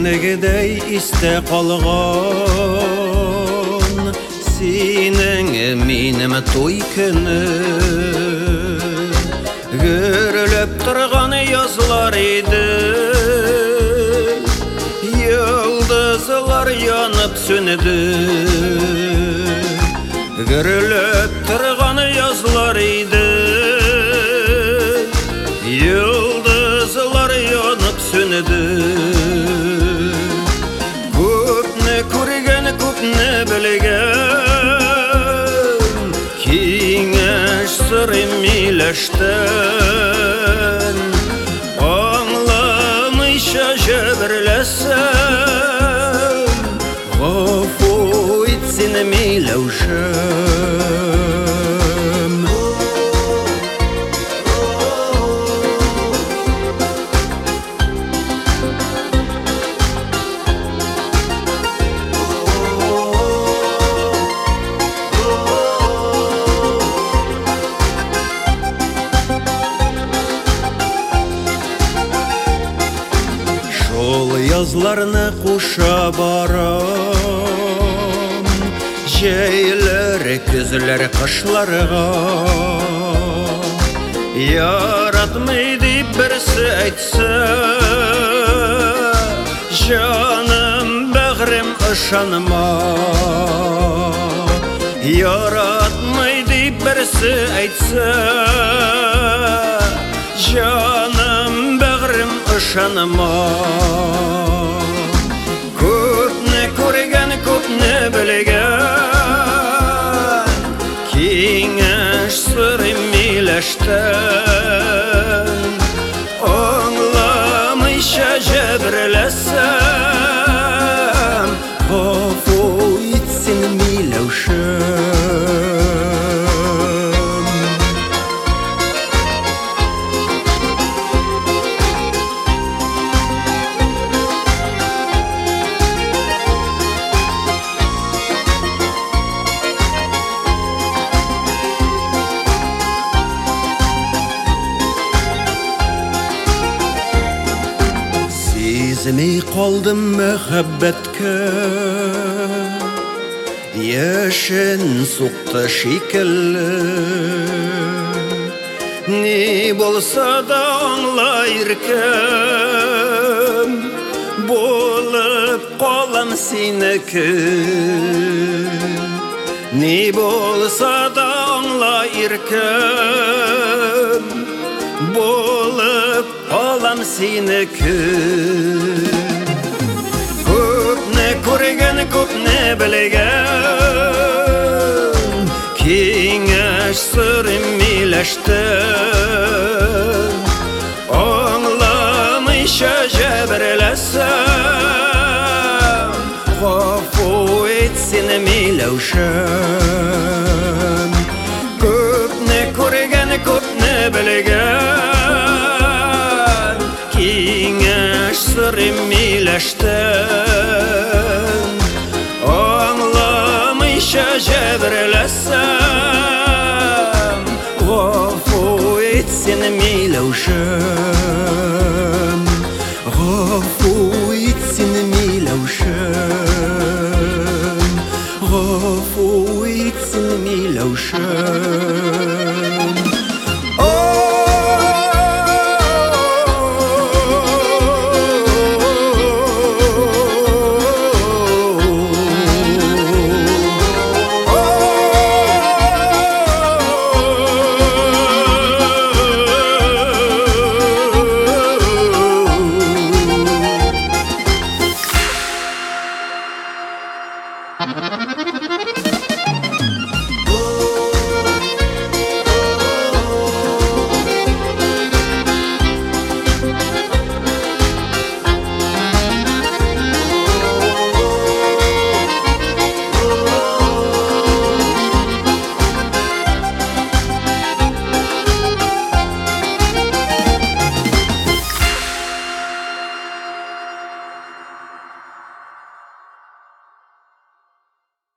Егенегедей исте калган синең минем туй көне гөрелеп торган язлар иде йолдызлар янып сүнде гөрелеп торган язлар иде йолдызлар янып сүнде көпне күргән көпне белгән киңәш сыры миләштән аңламыйча җәберләсәм гафу ит сине Миләүшәм Язларны куша барам җәйләр, көзләр, кышларга яратмый дип берсе әйтсә җаным, бәгърем ышанма яратмый дип берсе әйтсә җаным, бәгърем ышанма көпне күргән көпне белгән киңәш сыры миләштән аңламыйча җәберләсәм гафу ит син Миләүшәм Сизмей калдым мәхәббәткә яшен сукты шикелле ни булса да аңлар кем булып калам синеке ни булса да аңлар кем булып калам синеке көпне күргән көпне белгән киңәш сыры миләштән аңламыйча җәберләсәм гафу ит сине Миләүшәм көпне күргән көпне белгән киңәш сыры миләштән аңламыйча җәберләсәм гафу ит сине Миләүшәм гафу ит сине Миләүшәм гафу ит сине Миләүшәм